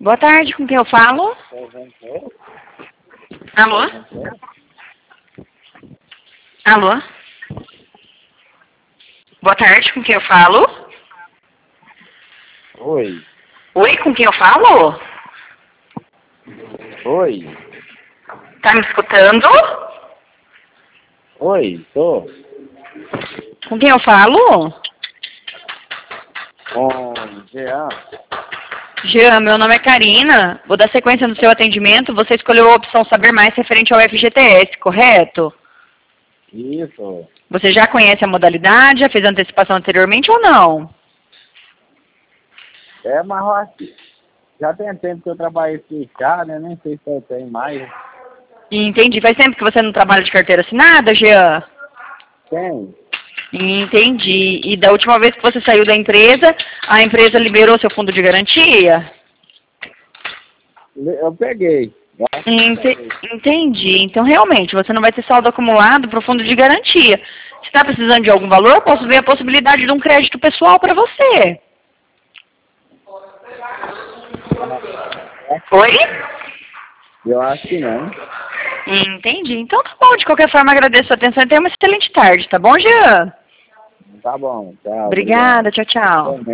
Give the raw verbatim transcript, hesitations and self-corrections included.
Boa tarde, com quem eu falo? Alô? Alô? Boa tarde, com quem eu falo? Oi. Oi, com quem eu falo? Oi. Tá me escutando? Oi, tô. Com quem eu falo? Com Jean. Jean, meu nome é Karina. Vou dar sequência no seu atendimento. Você escolheu a opção Saber Mais referente ao F G T S, correto? Isso. Você já conhece a modalidade? Já fez a antecipação anteriormente ou não? É, mas eu acho que já tem tempo que eu trabalhei aqui já, né? Nem sei se eu tenho mais. Entendi. Faz tempo que você não trabalha de carteira assinada, Jean? Tem. Entendi. E da última vez que você saiu da empresa, a empresa liberou seu fundo de garantia? Eu peguei. Eu acho que eu Ente- peguei. Entendi. Então, realmente, você não vai ter saldo acumulado para o fundo de garantia. Se está precisando de algum valor, posso ver a possibilidade de um crédito pessoal para você. Oi? Eu acho que não. Entendi. Então tá bom. De qualquer forma, agradeço a atenção e tenha uma excelente tarde, tá bom, Jean? Tá bom. Tchau. Obrigada. Tchau, tchau. Obrigado.